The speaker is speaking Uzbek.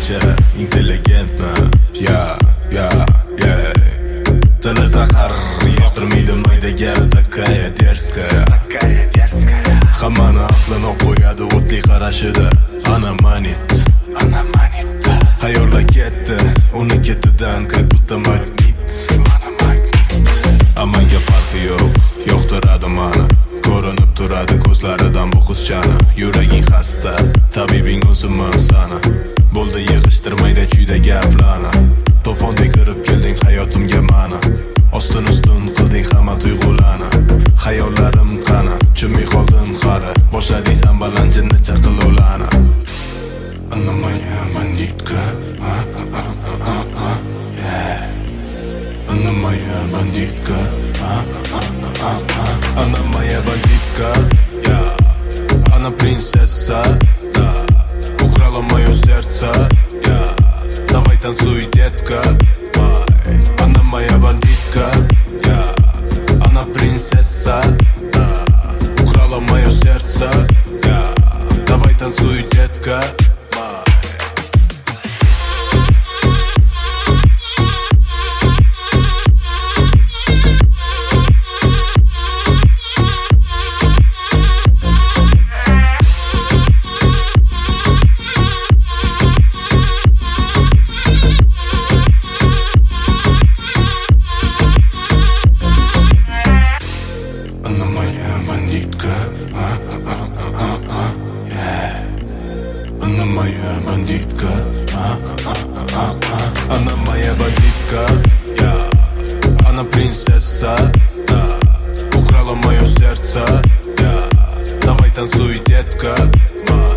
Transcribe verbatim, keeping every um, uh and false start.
ancha intelligentna. Ya, ya, ya. Tili zahar, yoqtirmaydi mayda gap, takaya derskaya. Takaya derskaya. Hammani aqlini qo'yadi o'tli qarashida. Ana manit, ana manit. Qayorga ketdi, uni ketidan как будто magnit. Mana magnit. Amanga farqi yo'q, yoqtiradi mani. Ko'rinib turadi ko'zlaridan bu qizchani. Yuraging xasta, tabibing o'zimman sana. Bo'ldi yig'ishtirmayda chuyda gaplarni. To'fondek kirib kelding hayotimga mana. Ostin ustun qilding hamma tuyg'ularni. Xayollarim qani, chunmi qoldim qari. Boshlading balandjini chaqilolani. Ana moya banditka, a a a a yeah. Ana moya banditka, a a a a. Она моя бандитка, я, она принцесса, да. Украла мое сердце, я. Давай танцуй, детка, май. Она моя бандитка, я, она принцесса, да. Украла мое сердце, я. Давай танцуй, детка. Она моя бандитка, а а а а. Она моя бандитка, я. Она принцесса, да. Украла мое сердце, я. Давай танцуй, детка, май.